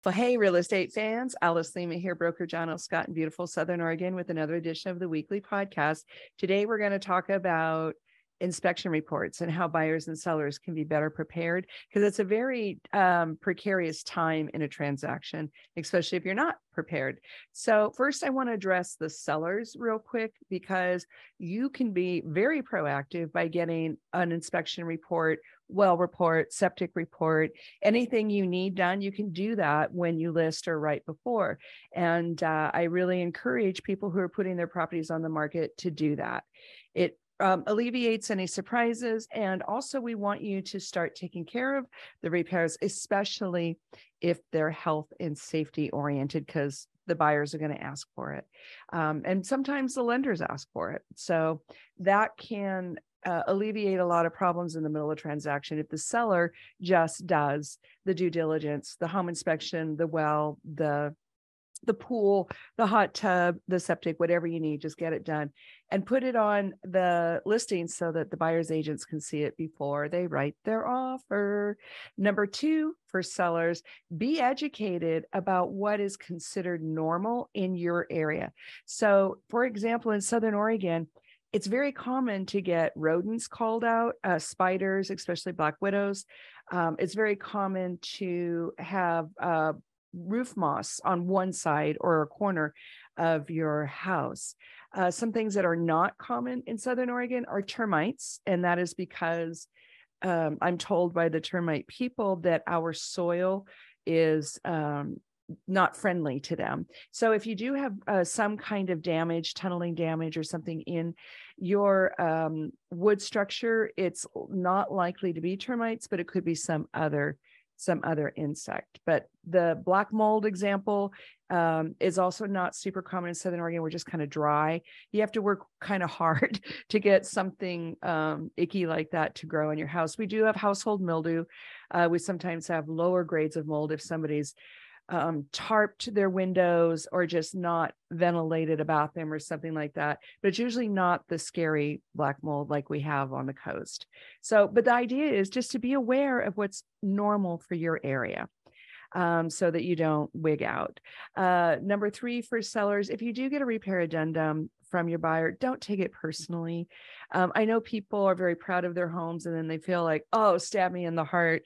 Well, hey, real estate fans, Alice Lima here, broker John L. Scott in beautiful Southern Oregon with another edition of the weekly podcast. Today, we're going to talk about inspection reports and how buyers and sellers can be better prepared, because it's a very precarious time in a transaction, especially if you're not prepared. So first, I want to address the sellers real quick, because you can be very proactive by getting an inspection report, well report, septic report, anything you need done. You can do that when you list or right before. And I really encourage people who are putting their properties on the market to do that. It alleviates any surprises. And also, we want you to start taking care of the repairs, especially if they're health and safety oriented, because the buyers are going to ask for it. And sometimes the lenders ask for it. So that can alleviate a lot of problems in the middle of the transaction if the seller just does the due diligence, the home inspection, the well, the pool, the hot tub, the septic, whatever you need, just get it done and put it on the listing so that the buyer's agents can see it before they write their offer. Number two, for sellers, be educated about what is considered normal in your area. So, for example, in Southern Oregon, it's very common to get rodents called out, spiders, especially black widows. It's very common to have roof moss on one side or a corner of your house. Some things that are not common in Southern Oregon are termites, and that is because I'm told by the termite people that our soil is not friendly to them. So if you do have some kind of damage, tunneling damage or something in your wood structure, it's not likely to be termites, but it could be some other insect. But the black mold example is also not super common in Southern Oregon. We're just kind of dry. You have to work kind of hard to get something icky like that to grow in your house. We do have household mildew. We sometimes have lower grades of mold if somebody's tarped their windows or just not ventilated about them or something like that. But it's usually not the scary black mold like we have on the coast. So, but the idea is just to be aware of what's normal for your area. So that you don't wig out. Number three, for sellers, if you do get a repair addendum from your buyer, don't take it personally. I know people are very proud of their homes and then they feel like, oh, stab me in the heart.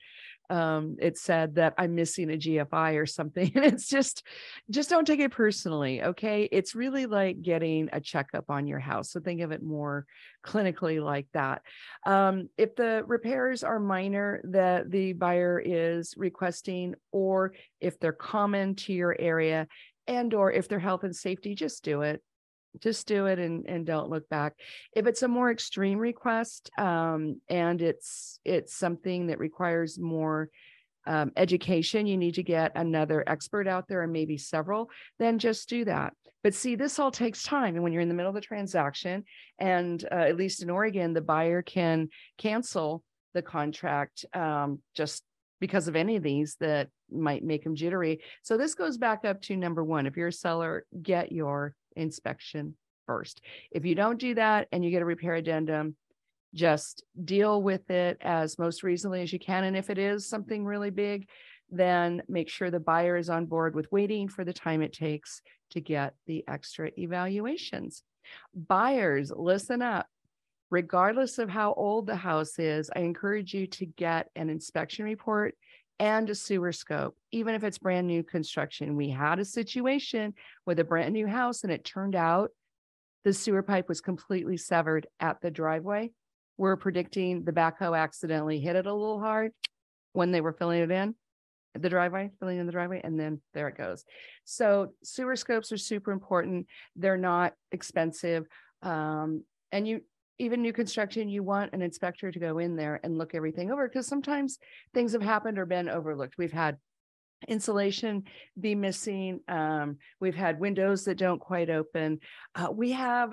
It said that I'm missing a GFI or something. And it's just don't take it personally. Okay. It's really like getting a checkup on your house. So think of it more clinically like that. If the repairs are minor that the buyer is requesting, or if they're common to your area, and or if they're health and safety, just do it. Just do it and don't look back. If it's a more extreme request and it's something that requires more education, you need to get another expert out there and maybe several, then just do that. But see, this all takes time. And when you're in the middle of the transaction, and at least in Oregon, the buyer can cancel the contract just because of any of these that might make them jittery. So this goes back up to number one. If you're a seller, get your inspection first. If you don't do that and you get a repair addendum, just deal with it as most reasonably as you can. And if it is something really big, then make sure the buyer is on board with waiting for the time it takes to get the extra evaluations. Buyers, listen up. Regardless of how old the house is, I encourage you to get an inspection report and a sewer scope, even if it's brand new construction. We had a situation with a brand new house and it turned out the sewer pipe was completely severed at the driveway. We're predicting the backhoe accidentally hit it a little hard when they were filling it in the driveway, and then there it goes. So sewer scopes are super important. They're not expensive. And even new construction, you want an inspector to go in there and look everything over, because sometimes things have happened or been overlooked. We've had insulation be missing. We've had windows that don't quite open. We have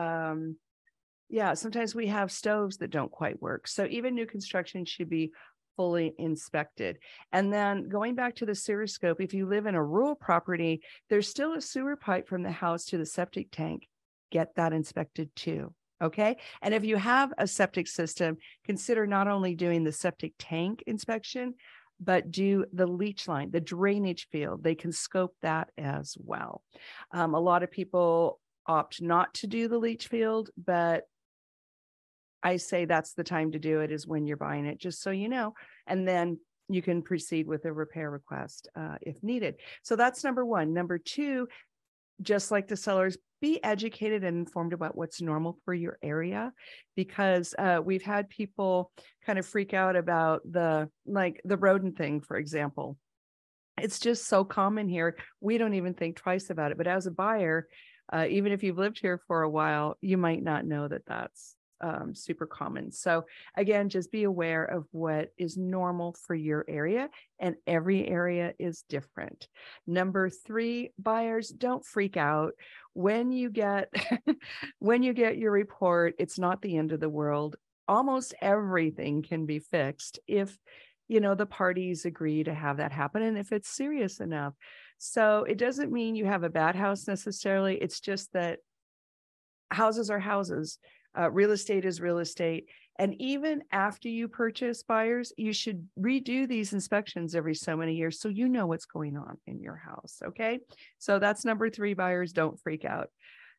sometimes we have stoves that don't quite work. So even new construction should be fully inspected. And then going back to the sewer scope, if you live in a rural property, there's still a sewer pipe from the house to the septic tank. Get that inspected too. Okay. And if you have a septic system, consider not only doing the septic tank inspection, but do the leach line, the drainage field. They can scope that as well. A lot of people opt not to do the leach field, but I say that's the time to do it, is when you're buying it, just so you know. And then you can proceed with a repair request if needed. So that's number one. Number two, just like the sellers, be educated and informed about what's normal for your area, because we've had people kind of freak out about the rodent thing, for example. It's just so common here. We don't even think twice about it. But as a buyer, even if you've lived here for a while, you might not know that that's super common. So again, just be aware of what is normal for your area, and every area is different. Number three, buyers, don't freak out when you get when you get your report. It's not the end of the world. Almost everything can be fixed if the parties agree to have that happen, and if it's serious enough. So it doesn't mean you have a bad house necessarily. It's just that houses are houses. Real estate is real estate. And even after you purchase, buyers, you should redo these inspections every so many years so you know what's going on in your house. Okay. So that's number three, buyers, don't freak out.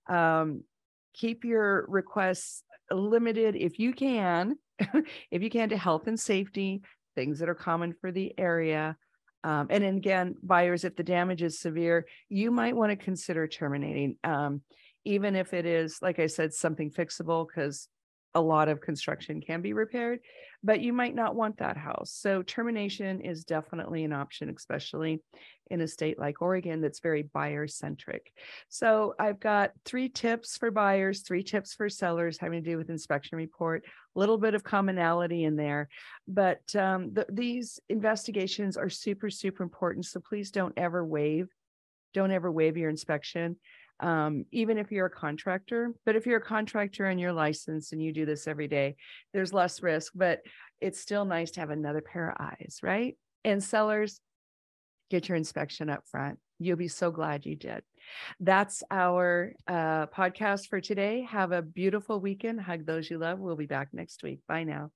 Keep your requests limited if you can, to health and safety, things that are common for the area. And then again, buyers, if the damage is severe, you might want to consider terminating. Even if it is, like I said, something fixable, because a lot of construction can be repaired, but you might not want that house. So termination is definitely an option, especially in a state like Oregon that's very buyer centric. So I've got 3 tips for buyers, 3 tips for sellers having to do with inspection report, a little bit of commonality in there, but these investigations are super, super important. So please don't ever waive your inspection. Even if you're a contractor, but if you're a contractor and you're licensed and you do this every day, there's less risk, but it's still nice to have another pair of eyes, right? And sellers, get your inspection up front. You'll be so glad you did. That's our podcast for today. Have a beautiful weekend. Hug those you love. We'll be back next week. Bye now.